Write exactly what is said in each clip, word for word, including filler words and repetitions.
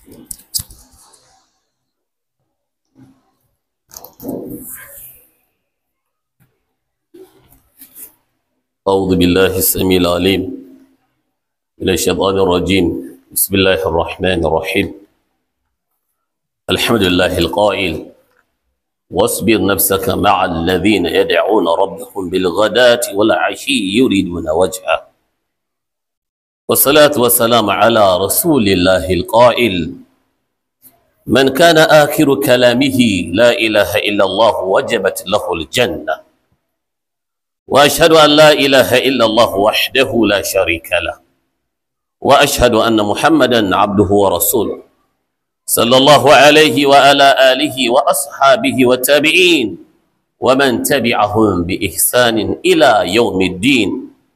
أعوذ بالله السميع العليم من الشيطان الرجيم. بسم الله الرحمن الرحيم. الحمد لله القائل: واصبر نفسك مع الذين يدعون ربهم بالغداة والعشي يريدون وجهه. والصلاة والسلام على رسول الله القائل: من كان آخر كلامه لا إله إلا الله وجبت له الجنة. وأشهد أن لا إله إلا الله وحده لا شريك له، وأشهد أن محمدًا عبده ورسوله صلى الله عليه وعلى آله وأصحابه والتابعين ومن تبعهم بإحسان إلى يوم الدين.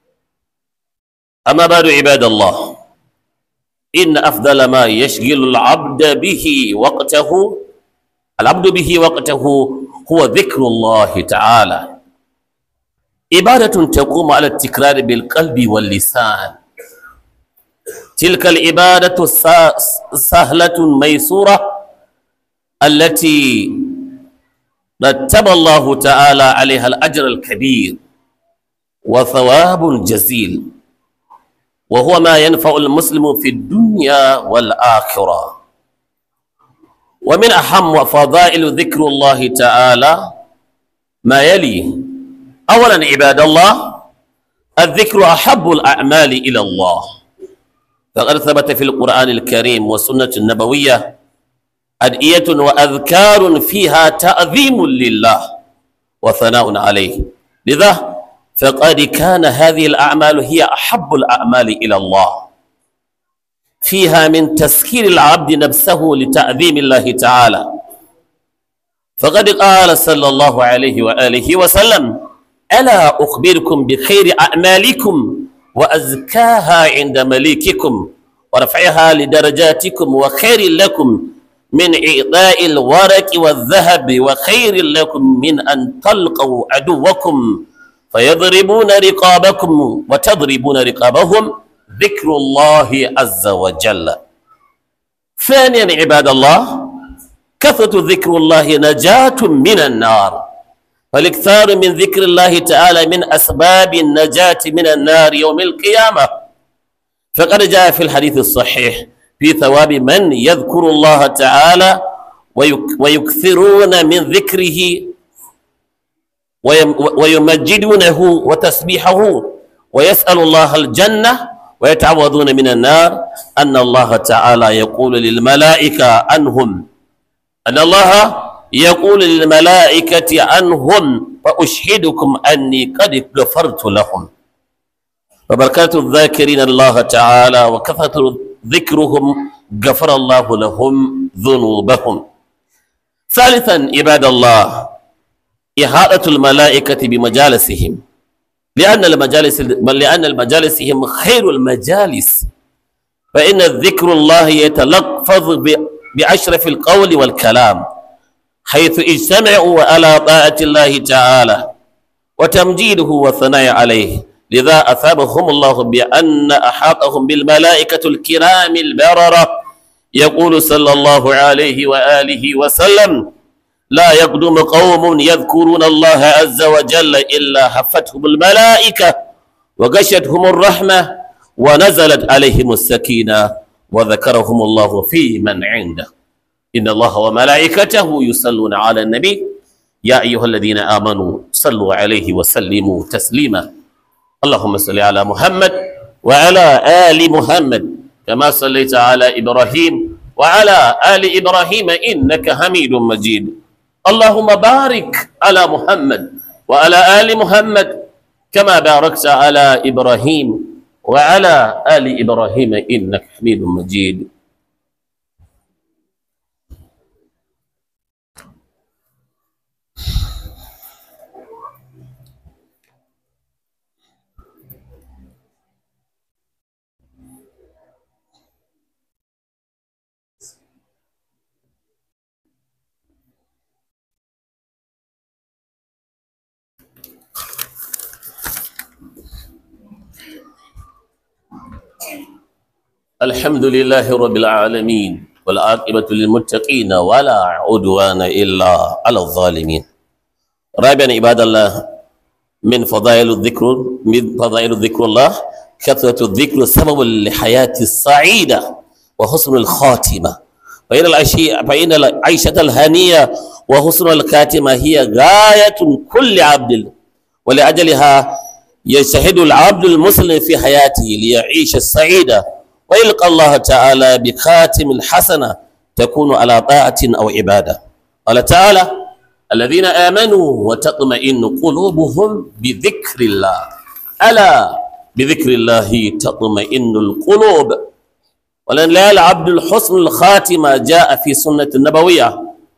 أما بعد، عباد الله، إن أفضل ما يشغل العبد به وقته العبد به وقته هو ذكر الله تعالى، عبادة تقوم على التكرار بالقلب واللسان. تلك العبادة سهلة ميسورة التي رتب الله تعالى عليها الأجر الكبير وثواب جزيل، وهو ما ينفع المسلم في الدنيا والآخرة. ومن أهم فضائل ذكر الله تعالى ما يلي: أولا عباد الله، الذكر أحب الأعمال إلى الله، فقد ثبت في القرآن الكريم والسنة النبوية أدعية وأذكار فيها تعظيم لله وثناء عليه، لذا فقد كان هذه الأعمال هي أحب الأعمال إلى الله، فيها من تسكير العبد نفسه لتعظيم الله تعالى. فقد قال صلى الله عليه وآله وسلم: ألا أخبركم بخير أعمالكم وأزكاها عند مليككم ورفعها لدرجاتكم وخير لكم من إعطاء الورق والذهب وخير لكم من أن تلقوا عدوكم فيضربون رقابكم وتضربون رقابهم، ذكر الله عز وجل. ثانيا عباد الله، كثرة ذكر الله نجاة من النار، فالاكثار من ذكر الله تعالى من أسباب النجاة من النار يوم القيامة. فقد جاء في الحديث الصحيح في ثواب من يذكر الله تعالى ويكثرون من ذكره ويمجدونه وتسبيحه ويسأل الله الجنة ويتعوذون من النار، أن الله تعالى يقول للملائكة عنهم أن الله يقول للملائكة عنهم: فأشهدكم أني قد غفرت لهم. فبركات الذاكرين الله تعالى وكثرة ذكرهم غفر الله لهم ذنوبهم. ثالثا عباد الله، إحاطة الملائكة بمجالسهم، لأن المجالس لأن المجالسهم خير المجالس، فإن ذكر الله يتلفظ بأشرف القول والكلام، حيث اجتمعوا على طاعة الله تعالى وتمجيده والثناء عليه، لذا أثابهم الله بأن أحاطهم بالملائكة الكرام البررة. يقول صلى الله عليه وآله وسلم: لا يقدم قوم يذكرون الله عز وجل إلا حفتهم الملائكة وغشتهم الرحمة ونزلت عليهم السكينة وذكرهم الله في من عنده. إن الله وملائكته يصلون على النبي يا أيها الذين آمنوا صلوا عليه وسلموا تسليما. اللهم صل على محمد وعلى آل محمد كما صليت على إبراهيم وعلى آل إبراهيم إنك حميد مجيد. اللهم بارك على محمد وعلى آل محمد كما باركت على إبراهيم وعلى آل إبراهيم إنك حميد مجيد. الحمد لله رب العالمين، والعاقبة للمتقين ولا عدوان إلا على الظالمين. رابعا عباد الله، من فضائل الذكر من فضائل ذكر الله كثرة الذكر سبب للحياة السعيدة وحسن الخاتمة، فإن العيشة فإن العيشة الهنية وحسن الخاتمة هي غاية كل عبد، ولأجلها يجتهد العبد المسلم في حياته ليعيش السعيدة ويلقى الله تعالى بخاتم الحسنة تكون على طاعة أو عبادة. قال تعالى: الذين آمنوا وتطمئن قلوبهم بذكر الله، ألا بذكر الله تطمئن القلوب. ولن لا العبد الحسن الخاتمة جاء في سنة النبوية،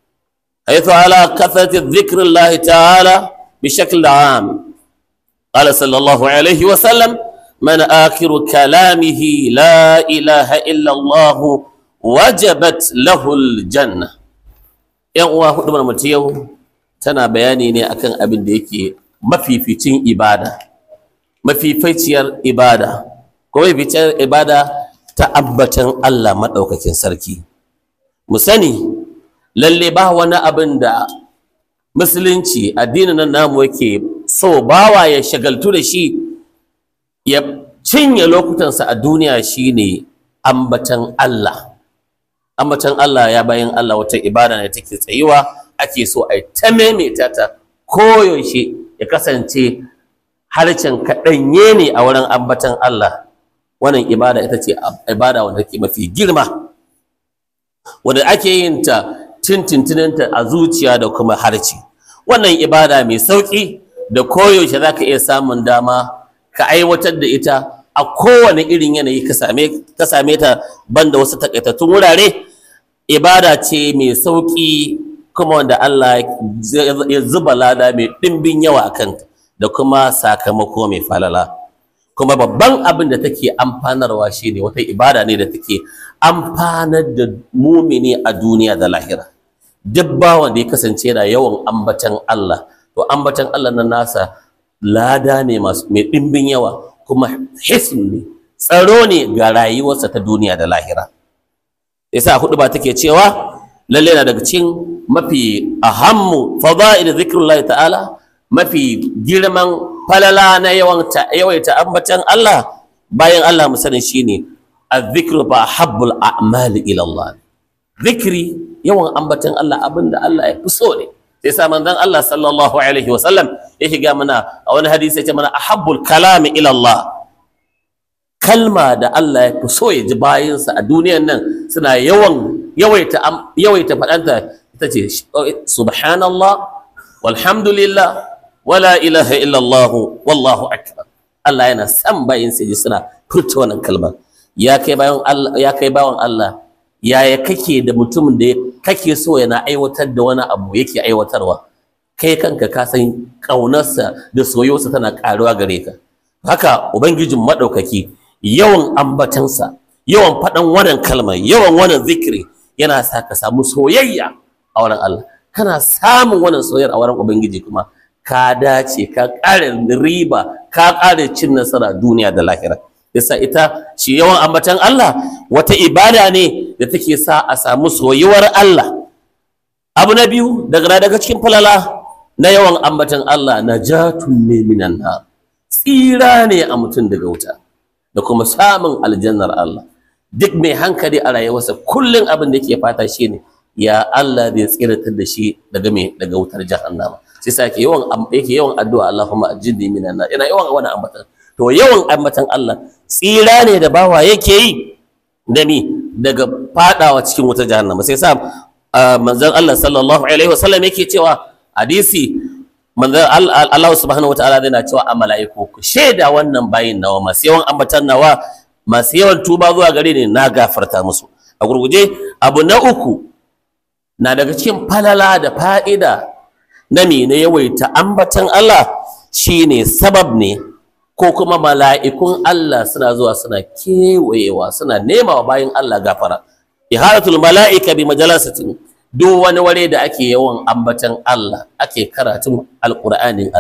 حيث على كثرة ذكر الله تعالى بشكل عام. قال صلى الله عليه وسلم: من آخر كلامه لا إله إلا الله وجبت له الجنة. ‘Yan uwa hudu mana mutu yau tana bayani ne akan abin da yake mafificin ibada, mafificiyar ibada, ko mafificiyar ibada ta ambatan Allah maɗaukakin sarki. Mu sani lalle ba wani abin da musulunci addinin nan namu yake so bawa ya shagaltu da shi ya cinye lokutansa a duniya shine ambatan Allah. Ambatan Allah ya bayan Allah wata ibada ne take tsayuwa, ake so a ta maimaita ta koyaushe, ya kasance harshen kaɗanye ne a wurin ambatan Allah. Wannan ibada ita ce ibada wanda take mafi girma, wanda ake yin ta tintintininta a zuciya da kuma harshe. Wannan ibada mai sauƙi da koyaushe za ka iya samun dama ka aiwatar da ita a kowane irin yanayi ka same ta, banda wasu takaitattun wurare. Ibada ce mai sauƙi kuma wanda Allah ya zuba lada mai ɗimbin yawa a kanta da kuma sakamako mai falala. Kuma babban abin da take amfanarwa shine wata ibada ne da take amfanar da mumini a duniya da lahira. Duk bawan da ya kasance yana yawan ambatan Allah, to ambatan Allah na nasa lada ne masu mai ɗimbin yawa, kuma hisn ne, tsaro ne ga rayuwarsa ta duniya da lahira. Yasa hudu ba take cewa lalle na daga cikin mafi ahammu fada'il zikrullahi ta'ala, mafi girman falala na yawan ta yawaita ambatan Allah bayan Allah mu sani shine az-zikru ba habbul a'mali ila Allah. Zikri, yawan ambatan Allah, abinda Allah ya fi so ne. Sai sa manzon Allah sallallahu alaihi wa sallam yake ga mana a wani hadisi yace mana ahabbul kalami ila Allah. Kalma da Allah ya fi so ya ji bayinsa a duniyan nan suna yawan yawaita yawaita faɗanta ita ce subhanallah walhamdulillah wala ilaha illallah wallahu akbar. Allah yana son bayinsa ya ji suna furta wannan kalmar. Ya kai bayan Allah, ya kai bawan Allah, yaya kake da mutumin da kake so yana aiwatar da wani abu yake aiwatarwa, kai kanka ka san ƙaunarsa da soyayyarsa tana ƙaruwa gare ka. Haka ubangijin madaukaki yawan ambatansa, yawan faɗan wannan kalmar, yawan wannan zikiri yana sa ka samu soyayya a wurin Allah. Kana samun wannan soyayya a wurin ubangiji kuma ka dace, ka ƙara riba, ka ƙara cin nasara duniya da lahira. Yasa ita shi yawan ambatan Allah wata ibada ne da take sa a samu soyuwar Allah. Abu na biyu daga daga cikin falala na yawan ambatan Allah, najatun ne minan nar, tsira ne a mutum daga wuta da kuma samun aljannar Allah. Duk mai hankali a rayuwarsa kullum abin da yake fata shine ya Allah zai tsiratar da shi daga me daga wutar jahannama. Sai sa yake yawan yake yawan addu'a, Allahumma ajirni minan nar. Ina yawan wannan ambatan. To yawan ambatan Allah tsira ne da bawa yake yi da mi daga fadawa cikin wutar jahannama. Sai sa manzon Allah sallallahu alaihi wasallam yake cewa hadisi, manzon Allah subhanahu wataala yana cewa a mala'iku, ku shaida wannan bayin nawa masu yawan ambatan nawa, masu yawan tuba zuwa gare ni, na gafarta musu. A gurguje, abu na uku na daga cikin falala da fa'ida na me na yawaita ambatan Allah shine sabab ne ko kuma mala'ikun Allah suna zuwa suna kewayewa suna nema wa bayin Allah gafara. Iharatul mala'ika bi majalasatin, duk wani ware da ake yawan ambatan Allah, ake karatun alqur'anin Allah,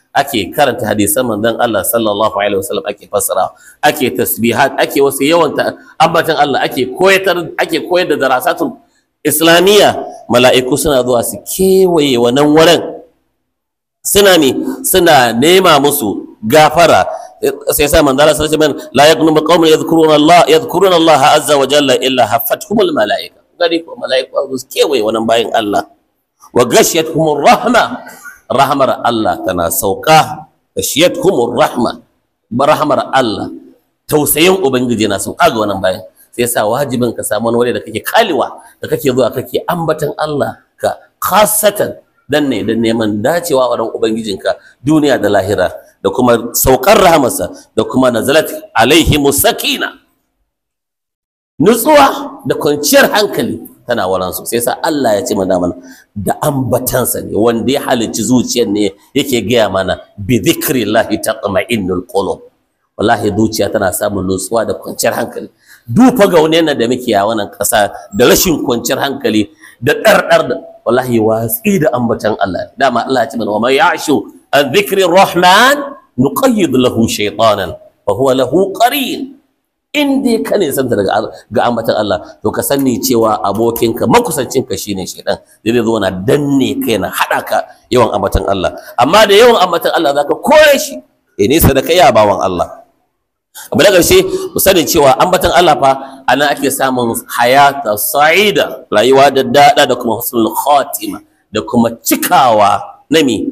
ake karanta hadisan manzon Allah sallallahu alaihi wasallam ake fassara, ake tasbihat, ake wasu yawan ambatan Allah, ake koyar ake koyar da darasatul islamiyya, mala'iku suna zuwa su kewaye wannan wurin suna ne suna nema musu gafara. sai sa manzon Allah sallallahu alaihi wasallam la yakunu qaumun yadhkuruna Allah yadhkuruna Allah azza wa jalla illa haffathumul mala'ika. Gari ko mala'iku su kewaye wannan bayin Allah, wa ghashiyatuhumur rahma, rahmar Allah tana sauka, ghashiyatuhumur rahma, rahmar Allah, tausayin ubangiji na sauka ga wannan bayin. sai sa wajibin ka samu wani da kake kaliwa, da kake zuwa kake ambatan Allah ka khasatan dan ne dan neman dacewa wa ran ubangijinka duniya da lahira, da kuma saukar rahmarsa, da kuma nazalat alaihimus sakina, nutsuwa da kwanciyar hankali tana waransu. sai sa Allah ya ce mana mana da ambatansa ne, wanda ya halicci zuciyar ne yake gaya mana bi dhikrillahi taqma'innul qulub. wallahi zuciya tana samun nutsuwa da kwanciyar hankali. dufa ga wani yana da muke a wannan ƙasa da rashin kwanciyar hankali da ɗarɗar da wallahi watsi da ambatan Allah. dama Allah ya ce mana wa man ya'shu an dhikri rahman nuqayyid lahu shaytanan fa huwa lahu qarin. in dai ka ne santa daga ga ambatan Allah, to ka sani cewa abokinka makusancinka shine shaytan, zai zo na danne kai na hada ka yawan ambatan Allah. amma da yawan ambatan Allah zaka kore shi eh nisa da kai ya bawan Allah. abu da ƙarshe mu sani cewa ambatan Allah fa ana ake samun hayata sa'ida, rayuwa da dada, da kuma husnul khatima, da kuma cikawa na mi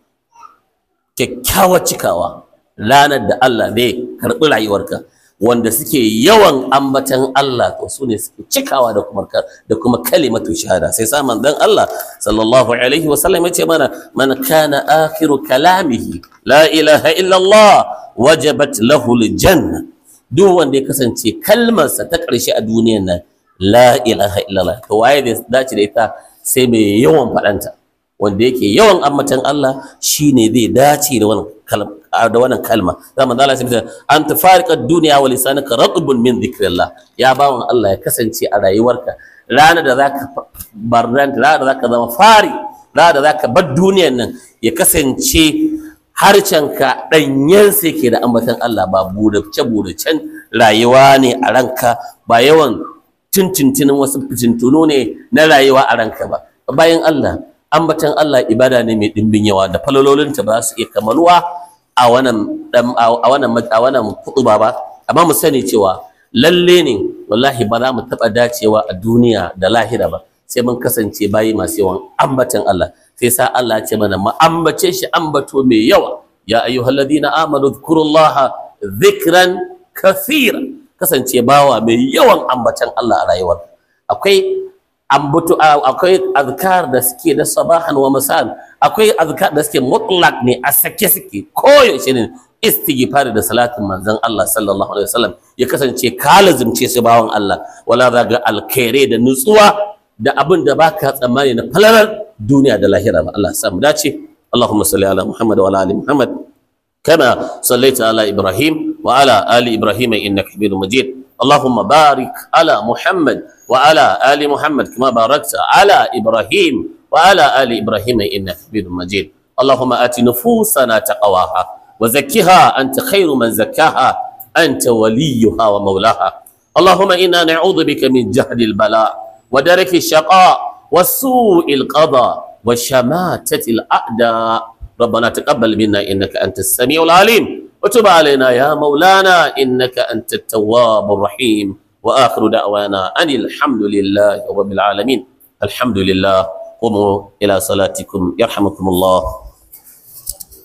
kyakkyawar cikawa, ranar da Allah zai karɓi rayuwarka. wanda suke yawan ambatan Allah to su ne suke cikawa da kuma da kuma kalimatu shahada. sai sa manzon Allah sallallahu alaihi wasallam ya ce mana man kana akhiru kalamihi la ilaha illa Allah wajabat lahu aljanna. duk wanda ya kasance kalmarsa ta ƙarshe a duniyar nan la ilaha illa Allah, to waye da dace da ita sai mai yawan faɗanta. wanda yake yawan ambatan Allah shine zai dace da wannan kalma da wannan kalma. zaman Allah sai an tafariqa dunya wa lisanaka ratbun min dhikrillah. ya bawon Allah ya kasance a rayuwarka ranar da zaka barranta, ranar da zaka zama fari, ranar da zaka bar duniyar nan, ya kasance harcenka danyen sai ke da ambatan Allah, ba burace buracen rayuwa ne a ranka, ba yawan tintintinin wasu fitintunu ne na rayuwa a ranka ba. bayan Allah, ambatan Allah ibada ne mai dimbin yawa da falalolinta ba su iya kamaluwa a wannan a wannan a wannan kutuba ba. amma mu sani cewa lalle ne wallahi ba za mu taba dacewa a duniya da lahira ba sai mun kasance bayi masu yawan ambatan Allah. sai sa Allah ya ce mana mu ambace shi ambato mai yawa. ya ayyuhalladhina amanu dhkurullaha dhikran kathira. kasance bawa mai yawan ambatan Allah a rayuwar. akwai ambato akwai azkar da suke da sabahan wa masan, akwai azkar da suke mutlaq ne a sake suke koyaushe ne. istighfar da salatin manzon Allah sallallahu alaihi wasallam ya kasance ka lazimce su bawan Allah, wala zaga alkhairi da nutsuwa da abin da baka tsammani na falalar duniya da lahira ba. Allah ya samu dace. Allahumma salli ala Muhammad wa ala ali Muhammad kama sallaita ala Ibrahim wa ala ali Ibrahim innaka Hamidum Majid. Allahumma barik ala Muhammad wa ala ali Muhammad kama barakta ala Ibrahim wa ala ali Ibrahim innaka Hamidum Majid. Allahumma ati nufusana taqwaha وزكها أنت خير من زكاها أنت وليها ومولاها. اللهم إنا نعوذ بك من جهد البلاء ودرك الشقاء وسوء القضاء وشماتة الأعداء. ربنا تقبل منا إنك أنت السميع العليم وتب علينا يا مولانا إنك أنت التواب الرحيم. وآخر دعوانا أن الحمد لله رب العالمين. الحمد لله. قوموا إلى صلاتكم يرحمكم الله.